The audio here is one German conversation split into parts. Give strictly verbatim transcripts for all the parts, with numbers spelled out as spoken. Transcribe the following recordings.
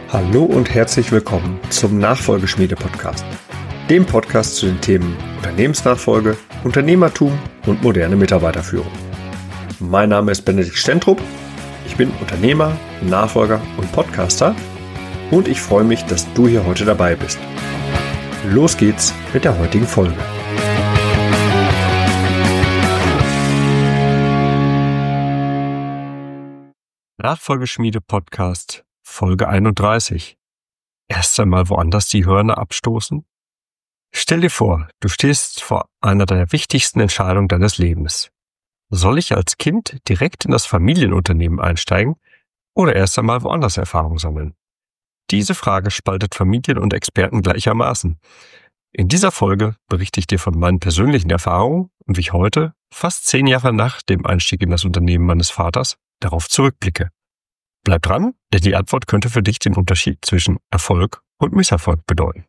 Hallo und herzlich willkommen zum Nachfolgeschmiede-Podcast, dem Podcast zu den Themen Unternehmensnachfolge, Unternehmertum und moderne Mitarbeiterführung. Mein Name ist Benedikt Stentrup, ich bin Unternehmer, Nachfolger und Podcaster und ich freue mich, dass du hier heute dabei bist. Los geht's mit der heutigen Folge. Nachfolgeschmiede-Podcast Folge einunddreißig. Erst einmal woanders die Hörner abstoßen? Stell dir vor, du stehst vor einer der wichtigsten Entscheidungen deines Lebens. Soll ich als Kind direkt in das Familienunternehmen einsteigen oder erst einmal woanders Erfahrung sammeln? Diese Frage spaltet Familien und Experten gleichermaßen. In dieser Folge berichte ich dir von meinen persönlichen Erfahrungen und wie ich heute, fast zehn Jahre nach dem Einstieg in das Unternehmen meines Vaters, darauf zurückblicke. Bleib dran, denn die Antwort könnte für dich den Unterschied zwischen Erfolg und Misserfolg bedeuten.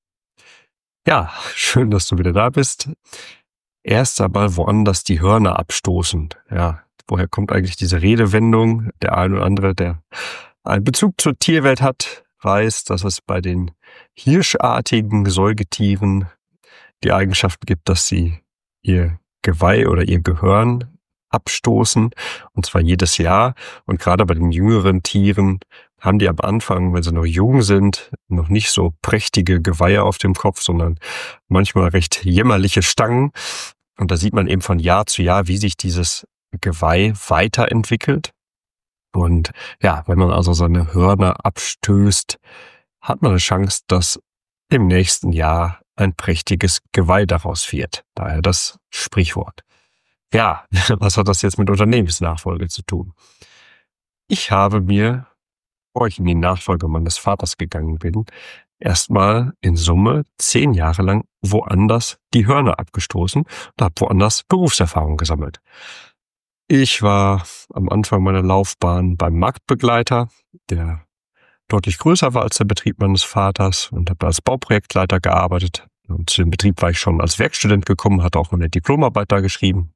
Ja, schön, dass du wieder da bist. Erst einmal woanders die Hörner abstoßen. Ja, woher kommt eigentlich diese Redewendung? Der ein oder andere, der einen Bezug zur Tierwelt hat, weiß, dass es bei den hirschartigen Säugetieren die Eigenschaft gibt, dass sie ihr Geweih oder ihr Gehörn abstoßen, und zwar jedes Jahr. Und gerade bei den jüngeren Tieren haben die am Anfang, wenn sie noch jung sind, noch nicht so prächtige Geweihe auf dem Kopf, sondern manchmal recht jämmerliche Stangen. Und da sieht man eben von Jahr zu Jahr, wie sich dieses Geweih weiterentwickelt. Und ja, wenn man also seine Hörner abstößt, hat man eine Chance, dass im nächsten Jahr ein prächtiges Geweih daraus wird. Daher das Sprichwort. Ja, was hat das jetzt mit Unternehmensnachfolge zu tun? Ich habe mir, bevor ich in die Nachfolge meines Vaters gegangen bin, erstmal in Summe zehn Jahre lang woanders die Hörner abgestoßen und habe woanders Berufserfahrung gesammelt. Ich war am Anfang meiner Laufbahn beim Marktbegleiter, der deutlich größer war als der Betrieb meines Vaters, und habe als Bauprojektleiter gearbeitet. Und zu dem Betrieb war ich schon als Werkstudent gekommen, hatte auch meine Diplomarbeit da geschrieben.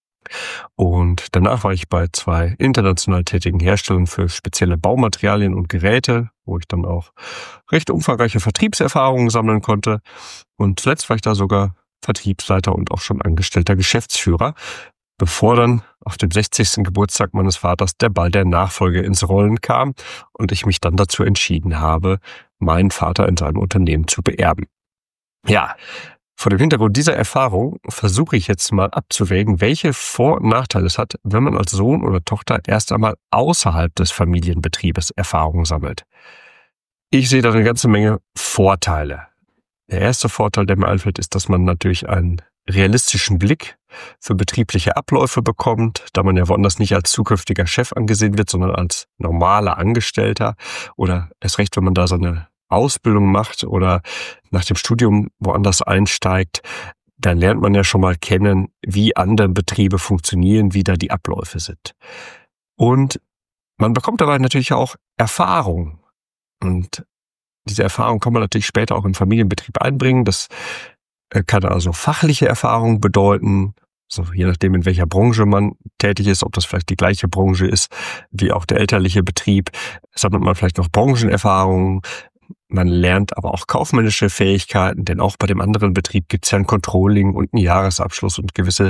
Und danach war ich bei zwei international tätigen Herstellern für spezielle Baumaterialien und Geräte, wo ich dann auch recht umfangreiche Vertriebserfahrungen sammeln konnte. Und zuletzt war ich da sogar Vertriebsleiter und auch schon angestellter Geschäftsführer, bevor dann auf dem sechzigsten Geburtstag meines Vaters der Ball der Nachfolge ins Rollen kam und ich mich dann dazu entschieden habe, meinen Vater in seinem Unternehmen zu beerben. Ja, vor dem Hintergrund dieser Erfahrung versuche ich jetzt mal abzuwägen, welche Vor- und Nachteile es hat, wenn man als Sohn oder Tochter erst einmal außerhalb des Familienbetriebes Erfahrung sammelt. Ich sehe da eine ganze Menge Vorteile. Der erste Vorteil, der mir einfällt, ist, dass man natürlich einen realistischen Blick für betriebliche Abläufe bekommt, da man ja woanders nicht als zukünftiger Chef angesehen wird, sondern als normaler Angestellter, oder erst recht, wenn man da so eine Ausbildung macht oder nach dem Studium woanders einsteigt, dann lernt man ja schon mal kennen, wie andere Betriebe funktionieren, wie da die Abläufe sind. Und man bekommt dabei natürlich auch Erfahrung. Und diese Erfahrung kann man natürlich später auch im Familienbetrieb einbringen. Das kann also fachliche Erfahrung bedeuten, so je nachdem, in welcher Branche man tätig ist, ob das vielleicht die gleiche Branche ist wie auch der elterliche Betrieb, sammelt man vielleicht noch Branchenerfahrungen. Man lernt aber auch kaufmännische Fähigkeiten, denn auch bei dem anderen Betrieb gibt es ja ein Controlling und einen Jahresabschluss und gewisse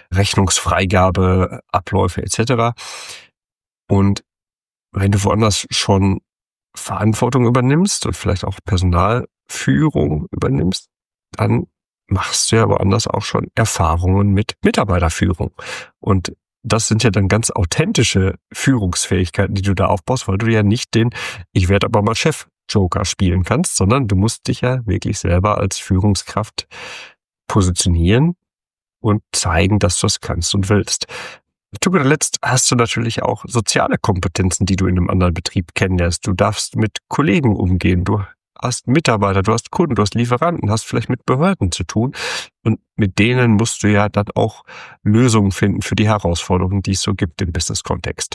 Rechnungsfreigabeabläufe et cetera. Und wenn du woanders schon Verantwortung übernimmst und vielleicht auch Personalführung übernimmst, dann machst du ja woanders auch schon Erfahrungen mit Mitarbeiterführung. Und das sind ja dann ganz authentische Führungsfähigkeiten, die du da aufbaust, weil du ja nicht den Ich werde aber mal Chef Joker spielen kannst, sondern du musst dich ja wirklich selber als Führungskraft positionieren und zeigen, dass du es kannst und willst. Zu guter Letzt hast du natürlich auch soziale Kompetenzen, die du in einem anderen Betrieb kennenlernst. Du darfst mit Kollegen umgehen, du hast Mitarbeiter, du hast Kunden, du hast Lieferanten, hast vielleicht mit Behörden zu tun, und mit denen musst du ja dann auch Lösungen finden für die Herausforderungen, die es so gibt im Business-Kontext.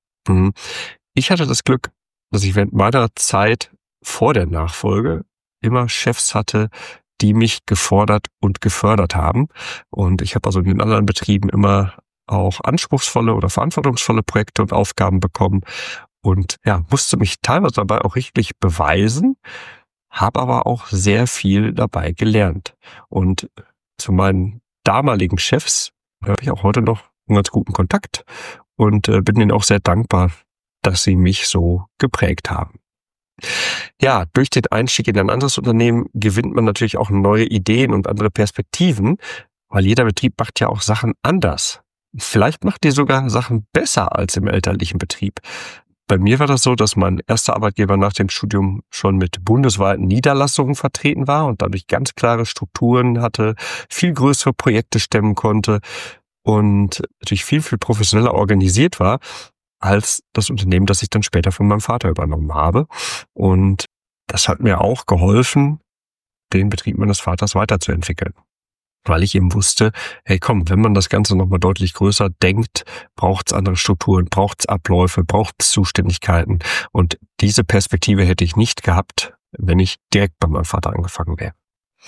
Ich hatte das Glück, dass ich während meiner Zeit vor der Nachfolge immer Chefs hatte, die mich gefordert und gefördert haben. Und ich habe also in den anderen Betrieben immer auch anspruchsvolle oder verantwortungsvolle Projekte und Aufgaben bekommen. und ja, musste mich teilweise dabei auch richtig beweisen, habe aber auch sehr viel dabei gelernt. Und zu meinen damaligen Chefs habe ich auch heute noch einen ganz guten Kontakt und äh, bin ihnen auch sehr dankbar, dass sie mich so geprägt haben. Ja, durch den Einstieg in ein anderes Unternehmen gewinnt man natürlich auch neue Ideen und andere Perspektiven, weil jeder Betrieb macht ja auch Sachen anders. Vielleicht macht ihr sogar Sachen besser als im elterlichen Betrieb. Bei mir war das so, dass mein erster Arbeitgeber nach dem Studium schon mit bundesweiten Niederlassungen vertreten war und dadurch ganz klare Strukturen hatte, viel größere Projekte stemmen konnte und natürlich viel, viel professioneller organisiert war als das Unternehmen, das ich dann später von meinem Vater übernommen habe. Und das hat mir auch geholfen, den Betrieb meines Vaters weiterzuentwickeln. Weil ich eben wusste, hey komm, wenn man das Ganze nochmal deutlich größer denkt, braucht es andere Strukturen, braucht es Abläufe, braucht es Zuständigkeiten. Und diese Perspektive hätte ich nicht gehabt, wenn ich direkt bei meinem Vater angefangen wäre.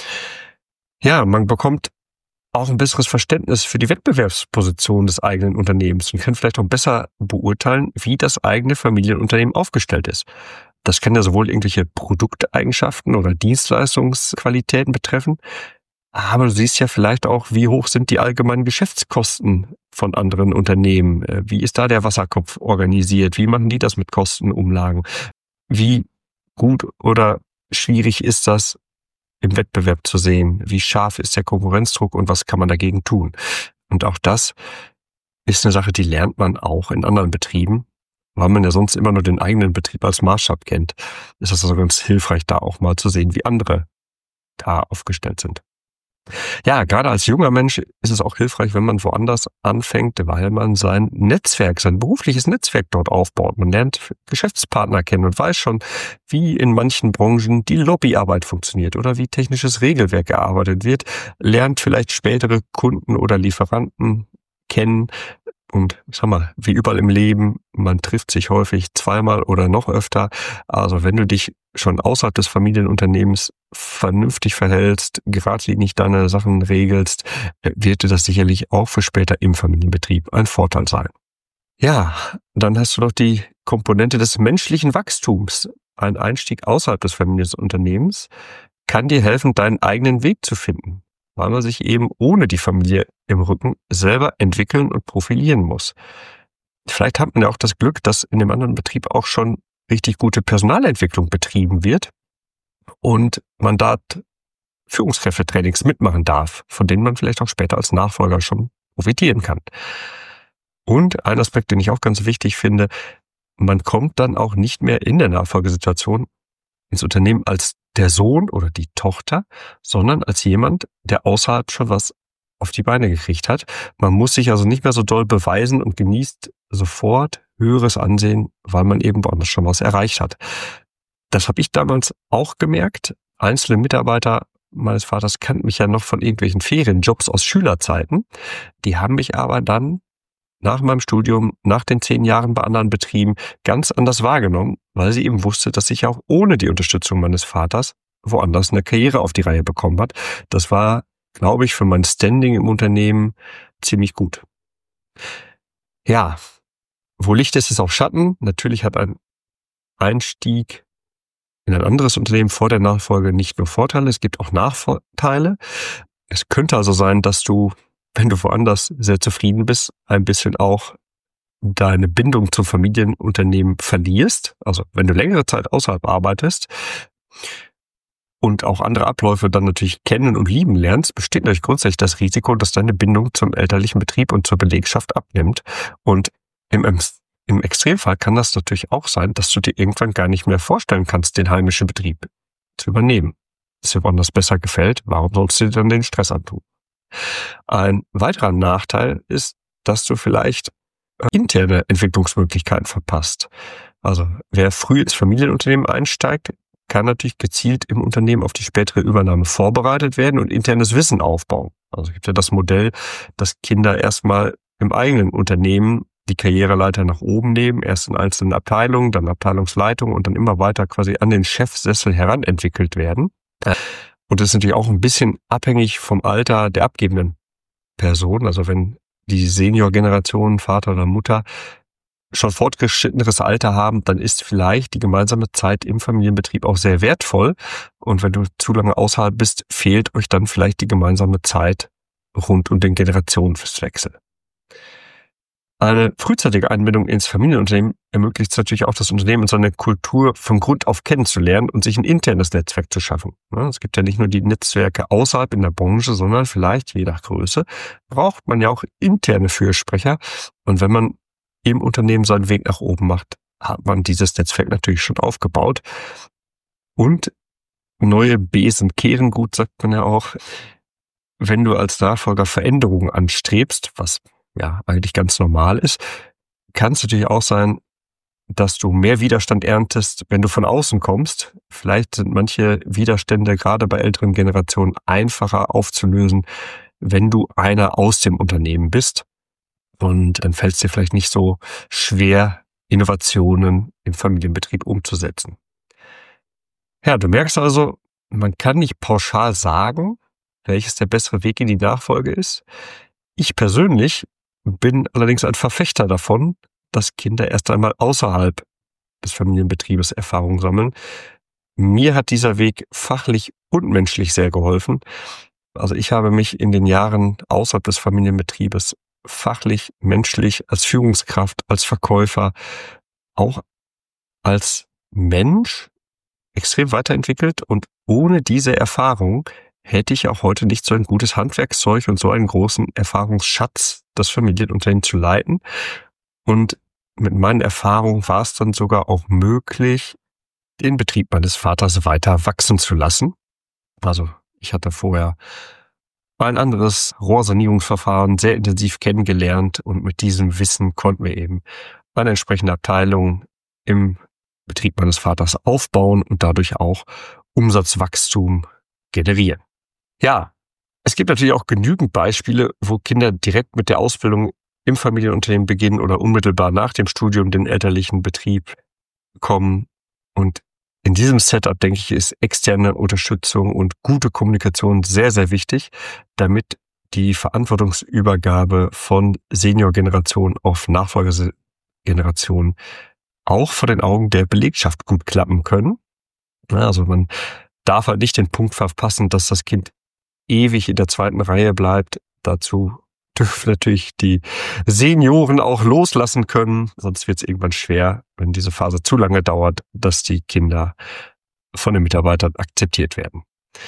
Ja, man bekommt auch ein besseres Verständnis für die Wettbewerbsposition des eigenen Unternehmens und kann vielleicht auch besser beurteilen, wie das eigene Familienunternehmen aufgestellt ist. Das kann ja sowohl irgendwelche Produkteigenschaften oder Dienstleistungsqualitäten betreffen, aber du siehst ja vielleicht auch, wie hoch sind die allgemeinen Geschäftskosten von anderen Unternehmen? Wie ist da der Wasserkopf organisiert? Wie machen die das mit Kostenumlagen? Wie gut oder schwierig ist das im Wettbewerb zu sehen? Wie scharf ist der Konkurrenzdruck und was kann man dagegen tun? Und auch das ist eine Sache, die lernt man auch in anderen Betrieben, weil man ja sonst immer nur den eigenen Betrieb als Maßstab kennt. Ist das also ganz hilfreich, da auch mal zu sehen, wie andere da aufgestellt sind. Ja, gerade als junger Mensch ist es auch hilfreich, wenn man woanders anfängt, weil man sein Netzwerk, sein berufliches Netzwerk dort aufbaut. Man lernt Geschäftspartner kennen und weiß schon, wie in manchen Branchen die Lobbyarbeit funktioniert oder wie technisches Regelwerk erarbeitet wird, lernt vielleicht spätere Kunden oder Lieferanten kennen. Und ich sag mal, wie überall im Leben, man trifft sich häufig zweimal oder noch öfter. Also wenn du dich schon außerhalb des Familienunternehmens vernünftig verhältst, geradlinig deine Sachen regelst, wird dir das sicherlich auch für später im Familienbetrieb ein Vorteil sein. Ja, dann hast du noch die Komponente des menschlichen Wachstums. Ein Einstieg außerhalb des Familienunternehmens kann dir helfen, deinen eigenen Weg zu finden, weil man sich eben ohne die Familie im Rücken selber entwickeln und profilieren muss. Vielleicht hat man ja auch das Glück, dass in dem anderen Betrieb auch schon richtig gute Personalentwicklung betrieben wird und man dort Führungskräftetrainings mitmachen darf, von denen man vielleicht auch später als Nachfolger schon profitieren kann. Und ein Aspekt, den ich auch ganz wichtig finde, man kommt dann auch nicht mehr in der Nachfolgesituation ins Unternehmen als der Sohn oder die Tochter, sondern als jemand, der außerhalb schon was auf die Beine gekriegt hat. Man muss sich also nicht mehr so doll beweisen und genießt sofort höheres Ansehen, weil man eben woanders schon was erreicht hat. Das habe ich damals auch gemerkt. Einzelne Mitarbeiter meines Vaters kannten mich ja noch von irgendwelchen Ferienjobs aus Schülerzeiten. Die haben mich aber dann nach meinem Studium, nach den zehn Jahren bei anderen Betrieben ganz anders wahrgenommen, weil sie eben wusste, dass ich auch ohne die Unterstützung meines Vaters woanders eine Karriere auf die Reihe bekommen hat. Das war, glaube ich, für mein Standing im Unternehmen ziemlich gut. Ja, wo Licht ist, ist auch Schatten. Natürlich hat ein Einstieg in ein anderes Unternehmen vor der Nachfolge nicht nur Vorteile, es gibt auch Nachteile. Es könnte also sein, dass du, wenn du woanders sehr zufrieden bist, ein bisschen auch deine Bindung zum Familienunternehmen verlierst. Also wenn du längere Zeit außerhalb arbeitest und auch andere Abläufe dann natürlich kennen und lieben lernst, besteht natürlich grundsätzlich das Risiko, dass deine Bindung zum elterlichen Betrieb und zur Belegschaft abnimmt. Und im, im Extremfall kann das natürlich auch sein, dass du dir irgendwann gar nicht mehr vorstellen kannst, den heimischen Betrieb zu übernehmen. Es dir woanders besser gefällt, warum sollst du dir dann den Stress antun? Ein weiterer Nachteil ist, dass du vielleicht interne Entwicklungsmöglichkeiten verpasst. Also wer früh ins Familienunternehmen einsteigt, kann natürlich gezielt im Unternehmen auf die spätere Übernahme vorbereitet werden und internes Wissen aufbauen. Also es gibt ja das Modell, dass Kinder erstmal im eigenen Unternehmen die Karriereleiter nach oben nehmen, erst in einzelnen Abteilungen, dann Abteilungsleitung und dann immer weiter quasi an den Chefsessel heranentwickelt werden. Und das ist natürlich auch ein bisschen abhängig vom Alter der abgebenden Person. Also wenn die Senior-Generation, Vater oder Mutter, schon fortgeschritteneres Alter haben, dann ist vielleicht die gemeinsame Zeit im Familienbetrieb auch sehr wertvoll. Und wenn du zu lange außerhalb bist, fehlt euch dann vielleicht die gemeinsame Zeit rund um den Generationenwechsel. Eine frühzeitige Einbindung ins Familienunternehmen ermöglicht es natürlich auch, das Unternehmen und seine Kultur von Grund auf kennenzulernen und sich ein internes Netzwerk zu schaffen. Es gibt ja nicht nur die Netzwerke außerhalb in der Branche, sondern vielleicht, je nach Größe, braucht man ja auch interne Fürsprecher. Und wenn man im Unternehmen seinen Weg nach oben macht, hat man dieses Netzwerk natürlich schon aufgebaut. Und neue Besen kehren gut, sagt man ja auch. Wenn du als Nachfolger Veränderungen anstrebst, was ja eigentlich ganz normal ist, kann es natürlich auch sein, dass du mehr Widerstand erntest, wenn du von außen kommst. Vielleicht sind manche Widerstände gerade bei älteren Generationen einfacher aufzulösen, wenn du einer aus dem Unternehmen bist. Und dann fällt es dir vielleicht nicht so schwer, Innovationen im Familienbetrieb umzusetzen. Ja, du merkst also, man kann nicht pauschal sagen, welches der bessere Weg in die Nachfolge ist. Ich persönlich bin allerdings ein Verfechter davon, dass Kinder erst einmal außerhalb des Familienbetriebes Erfahrung sammeln. Mir hat dieser Weg fachlich und menschlich sehr geholfen. Also ich habe mich in den Jahren außerhalb des Familienbetriebes fachlich, menschlich, als Führungskraft, als Verkäufer, auch als Mensch extrem weiterentwickelt. Und ohne diese Erfahrung hätte ich auch heute nicht so ein gutes Handwerkszeug und so einen großen Erfahrungsschatz, das Familienunternehmen zu leiten. Und mit meinen Erfahrungen war es dann sogar auch möglich, den Betrieb meines Vaters weiter wachsen zu lassen. Also ich hatte vorher ein anderes Rohrsanierungsverfahren sehr intensiv kennengelernt und mit diesem Wissen konnten wir eben eine entsprechende Abteilung im Betrieb meines Vaters aufbauen und dadurch auch Umsatzwachstum generieren. Ja, es gibt natürlich auch genügend Beispiele, wo Kinder direkt mit der Ausbildung im Familienunternehmen beginnen oder unmittelbar nach dem Studium den elterlichen Betrieb kommen. Und in diesem Setup, denke ich, ist externe Unterstützung und gute Kommunikation sehr, sehr wichtig, damit die Verantwortungsübergabe von Seniorgeneration auf Nachfolgegeneration auch vor den Augen der Belegschaft gut klappen können. Also man darf halt nicht den Punkt verpassen, dass das Kind ewig in der zweiten Reihe bleibt. Dazu dürfen natürlich die Senioren auch loslassen können. Sonst wird es irgendwann schwer, wenn diese Phase zu lange dauert, dass die Kinder von den Mitarbeitern akzeptiert werden.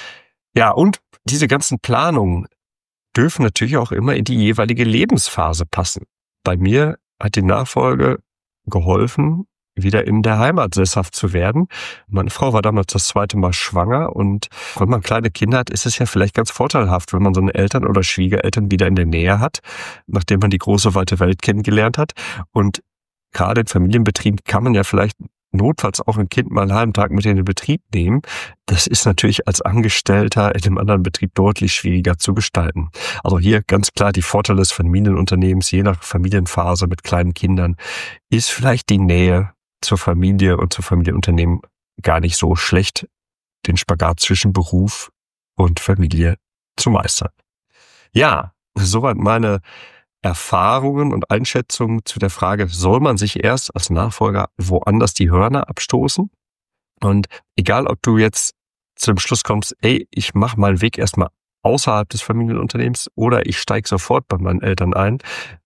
Ja, und diese ganzen Planungen dürfen natürlich auch immer in die jeweilige Lebensphase passen. Bei mir hat die Nachfolge geholfen, wieder in der Heimat sesshaft zu werden. Meine Frau war damals das zweite Mal schwanger und wenn man kleine Kinder hat, ist es ja vielleicht ganz vorteilhaft, wenn man so eine Eltern oder Schwiegereltern wieder in der Nähe hat, nachdem man die große, weite Welt kennengelernt hat. Und gerade in Familienbetrieben kann man ja vielleicht notfalls auch ein Kind mal einen halben Tag mit in den Betrieb nehmen. Das ist natürlich als Angestellter in einem anderen Betrieb deutlich schwieriger zu gestalten. Also hier ganz klar die Vorteile des Familienunternehmens, je nach Familienphase mit kleinen Kindern, ist vielleicht die Nähe zur Familie und zur Familienunternehmen gar nicht so schlecht, den Spagat zwischen Beruf und Familie zu meistern. Ja, soweit meine Erfahrungen und Einschätzungen zu der Frage, soll man sich erst als Nachfolger woanders die Hörner abstoßen? Und egal, ob du jetzt zum Schluss kommst, ey, ich mache meinen Weg erstmal außerhalb des Familienunternehmens oder ich steige sofort bei meinen Eltern ein,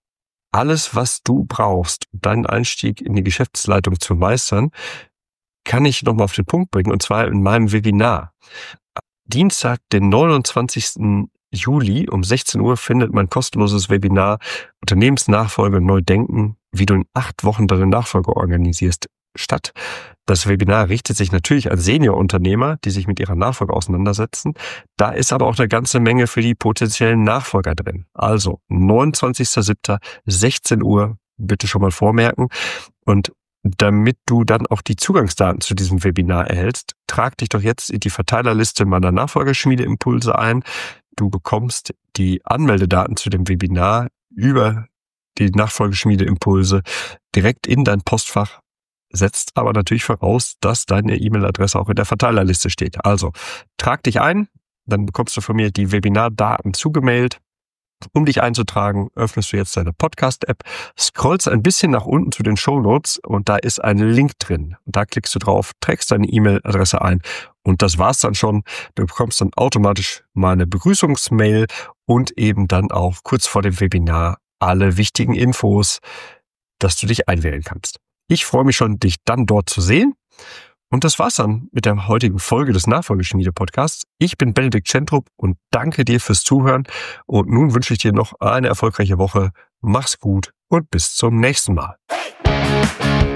alles, was du brauchst, um deinen Einstieg in die Geschäftsleitung zu meistern, kann ich nochmal auf den Punkt bringen, und zwar in meinem Webinar. Dienstag, den neunundzwanzigsten Juli um sechzehn Uhr findet mein kostenloses Webinar Unternehmensnachfolge neu denken, wie du in acht Wochen deine Nachfolge organisierst, statt. Das Webinar richtet sich natürlich an Seniorunternehmer, die sich mit ihrer Nachfolge auseinandersetzen. Da ist aber auch eine ganze Menge für die potenziellen Nachfolger drin. Also neunundzwanzigster siebter sechzehn Uhr, bitte schon mal vormerken. Und damit du dann auch die Zugangsdaten zu diesem Webinar erhältst, trag dich doch jetzt in die Verteilerliste meiner Nachfolgerschmiede-Impulse ein. Du bekommst die Anmeldedaten zu dem Webinar über die Nachfolgeschmiede-Impulse direkt in dein Postfach, setzt aber natürlich voraus, dass deine E-Mail-Adresse auch in der Verteilerliste steht. Also trag dich ein, dann bekommst du von mir die Webinardaten zugemailt Um dich einzutragen, öffnest du jetzt deine Podcast-App, scrollst ein bisschen nach unten zu den Shownotes und da ist ein Link drin. Und da klickst du drauf, trägst deine E-Mail-Adresse ein und das war's dann schon. Du bekommst dann automatisch meine Begrüßungsmail und eben dann auch kurz vor dem Webinar alle wichtigen Infos, dass du dich einwählen kannst. Ich freue mich schon, dich dann dort zu sehen. Und das war's dann mit der heutigen Folge des Nachfolgeschmiede-Podcasts. Ich bin Benedikt Schentrup und danke dir fürs Zuhören. Und nun wünsche ich dir noch eine erfolgreiche Woche. Mach's gut und bis zum nächsten Mal.